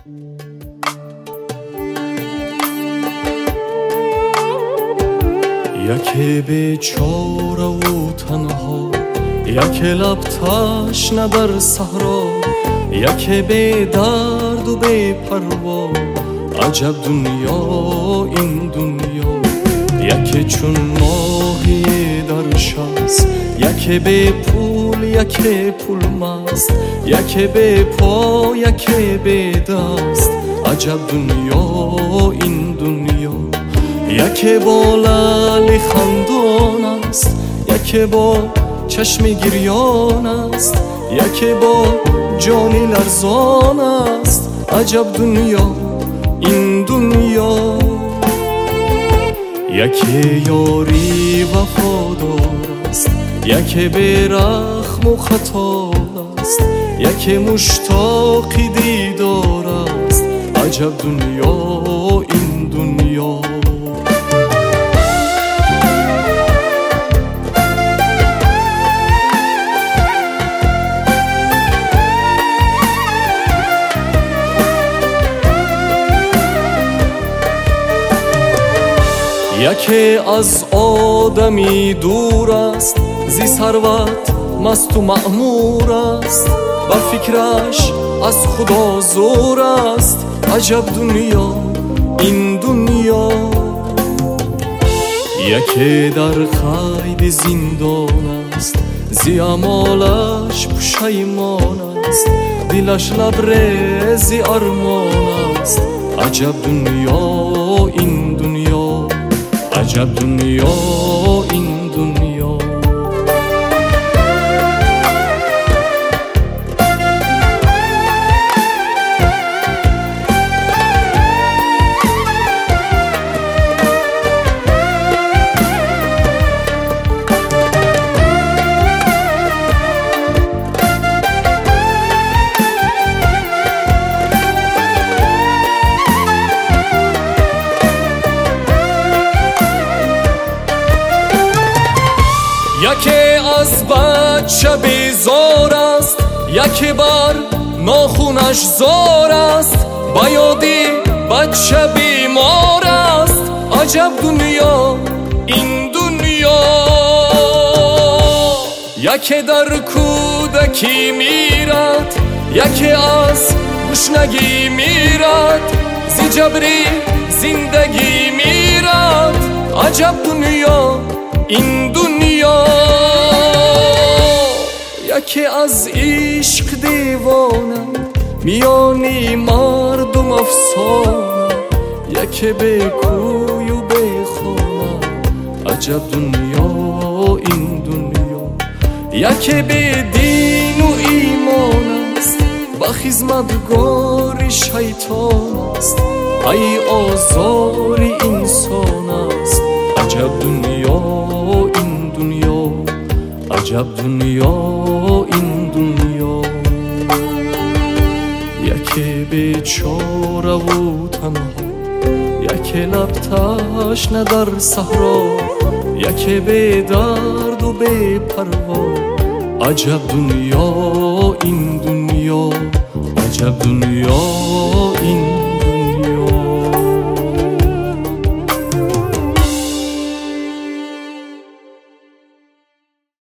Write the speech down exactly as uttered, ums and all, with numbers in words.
یکی بیچاره و تنها، یکی لب تشنه در صحرا، یکی بی درد و بی پروا. عجب دنیا این دنیا، یکی چون ماهی در شست، یکی بی پول یکی پول مست، یکی بی پا یکی بی دست. عجب دنیا این دنیا، یکی با لعل خندان است، یکی با چشم گریان است، یکی با جانی لرزان است. عجب دنیا این دنیا، یکی یاری وفادار است، یکی بی رحم و خطا است، یکی مشتاقی دیدار است. عجب دنیا این دنیا. یکی از آدمی دور است، زی ثروت مست و مأمور است، بر فکرش از خدا زور است. عجب دنیا این دنیا، یکی در قید زندان است، زی اعمالش پشیمان است، دلش لبریز ارمان است. عجب دنیا این دنیا، عجب دنیا این دنیا. یکی از بچه بیزار است، یکی بر ناخونش زار است، بیادی بچه بیمار است. عجب دنیا این دنیا، یکی در کودکی میرد، یکی از گشنگی میرد، زی جبری زندگی میرد. عجب دنیا این دنیا، یکی از عشق دیوانه، میانی مردم افسانه، یکی بی کوی و بی خانه. عجب دنیا این دنیا، یکی بی دین و ایمان است، با خدمتگار شیطان است. ای آزار انسان است. عجب دنیا این دنیا، عجب دنیا این دنیا. یکی بیچاره و تنها، یکی لب تشنه در صحرا، یکی بی درد و بی پروا. عجب دنیا این دنیا، عجب دنیا این